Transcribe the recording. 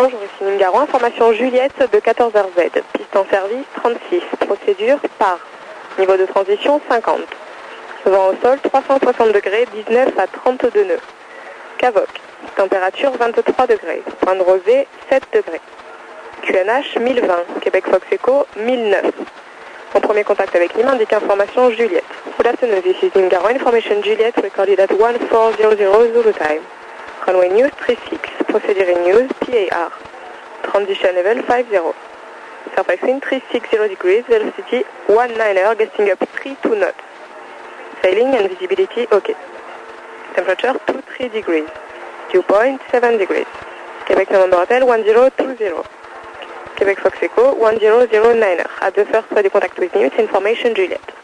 bonjour, ici Nîmes Garoin, information Juliette de 14h-Z, piste en service 36, procédure par, niveau de transition 50, vent au sol 360 degrés, 19 à 32 nœuds, Cavoc, température 23 degrés, point de rosée 7 degrés, QNH 1020, Québec Fox Echo 1009. Mon premier contact avec Nîmes indique information Juliette. Good afternoon, this is Nîmes Garoin, information Juliette recorded at 1400 Zulu time. Runway News 36, procedure in News PAR, transition level 50. Surface wind 360 degrees, velocity 19er, gusting up 32 knots. Sailing and visibility OK. Temperature 23 degrees. Dew point 7 degrees. Quebec November Hotel 1020. Quebec Fox Echo 1009er. At the first ready contact with News, information Juliette.